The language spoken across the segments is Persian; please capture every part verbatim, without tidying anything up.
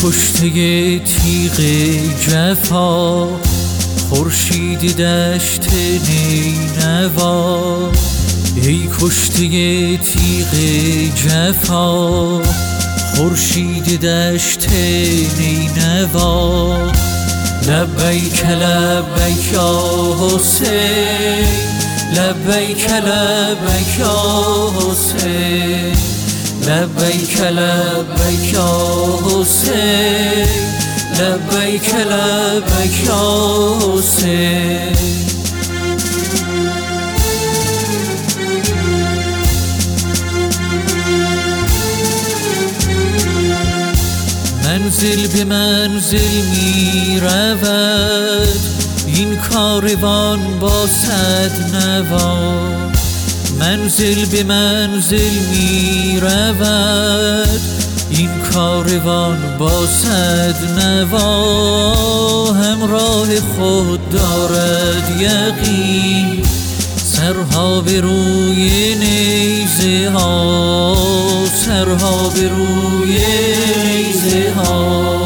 کشته تیغ جفا، خورشید دشت نینوا. ای کشته تیغ جفا، خورشید دشت نینوا. لبیک لبیک یا حسین، لبیک لبیک یا حسین، لبیک لبیک یا حسین، لبیک لبیک یا حسین. منزل به منزل می رود این کاروان با صد نوا. منزل به منزل می رود این کاروان با صد نوا. همراه خود دارد یقین سرها به روی نیزه ها، سرها به روی نیزه ها.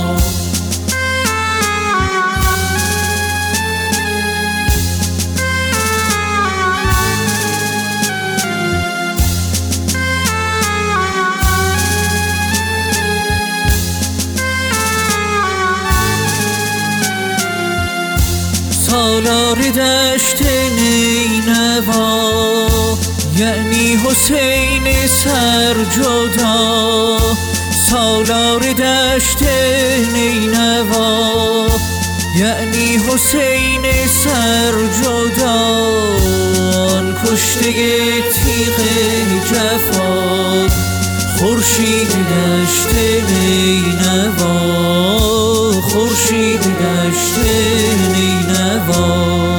سالار دشت نینوا یعنی حسین سرجدا. سالار دشت نینوا یعنی حسین سرجدا. آن کشته تیغ جفا، خورشید دشت نینوا، خورشید دشت نینوا.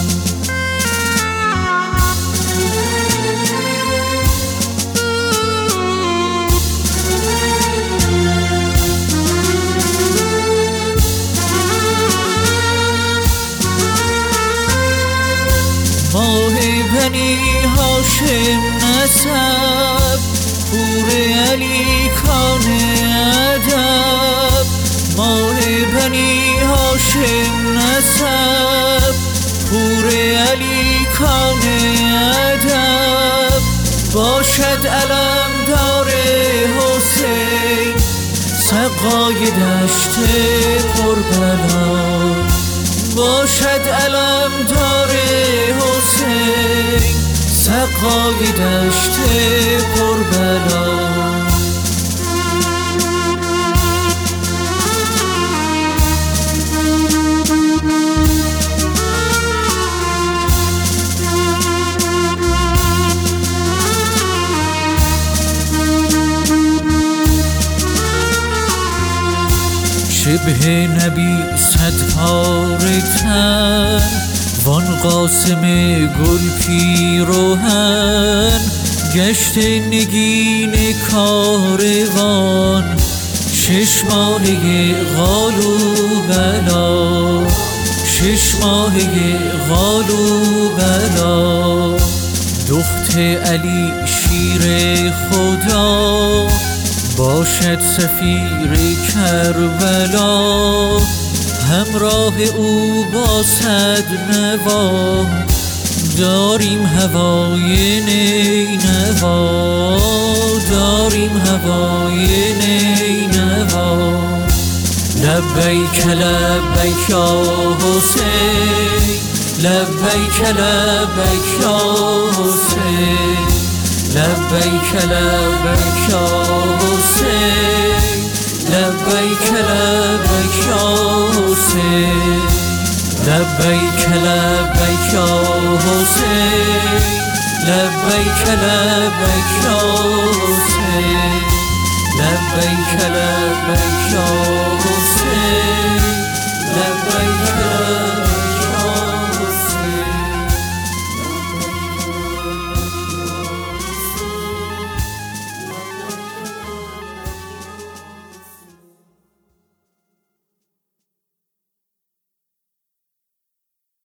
ماه بنی هاشم نسب، پور علی کان ادب. ماه بنی هاشم نسب، پور علی کان ادب. باشد علمدار حسین سقای دشت کربلا. باشد علمدار حسین سقای دشت کربلا. شبه نبی صد پاره تن، وان قاسم گل پیراهن. گشت نگین کاروان شش ماهه قالوا بلا، شش ماهه قالوا بلا. دخت علی شیر خدا باشد سفیر کربلا. همراه او با صد نوا داریم هوای نینوا، داریم هوای نینوا. لبیک لبیک یا حسین، لبیک لبیک یا حسین، لبیک لبیک یا حسین، لبیک لبیک یا حسین، لبیک لبیک یا حسین، لبیک لبیک یا حسین، لبیک لبیک یا